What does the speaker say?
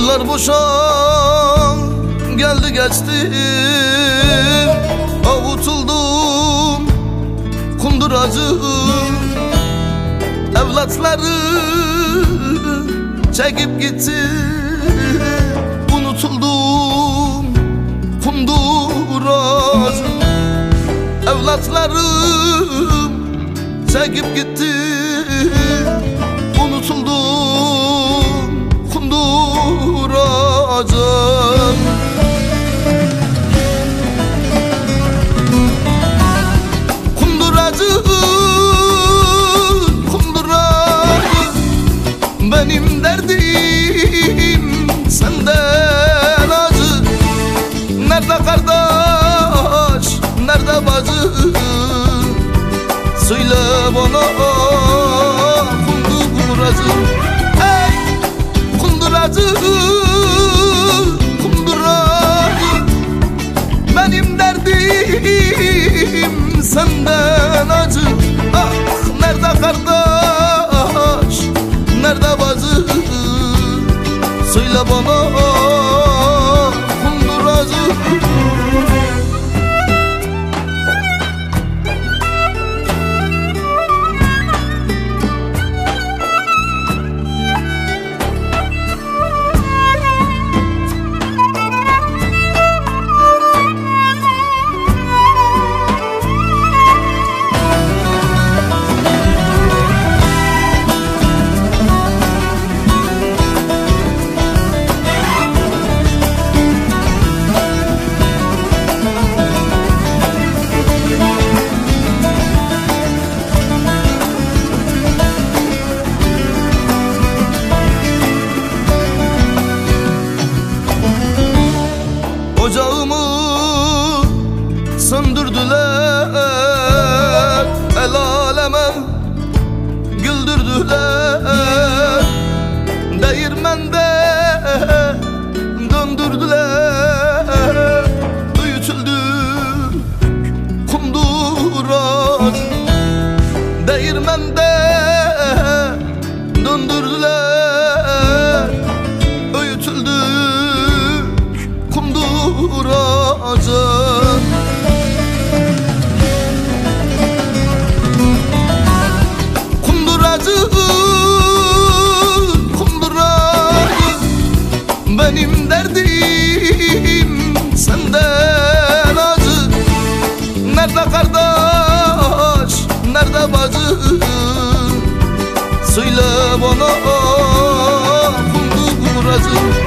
Yıllar boşa geldi geçti, avutuldum kunduracım. Evlatları çekip gitti, unutuldum kunduracım. Evlatlarım çekip gitti, unutuldum kunduracım. Kunduracım, kunduracım, benim derdim senden acı. Nerede kardeş, nerede bacı? Söyle bana kunduracım. Ey kunduracım, kunduracım, benim derdim senden acı. Ah nerede kardeş, nerede bacı? Söyle bana kunduracım. Ocağımı söndürdüler, el aleme güldürdüler. Değirmende döndürdüler, büyütüldük kunduracım. Değirmende döndürdüler, öğütüldük kunduracım. Kunduracım, kunduracım, benim derdim senden acı. Nerede kardeş, nerede bacı? Söyle bana kunduracım.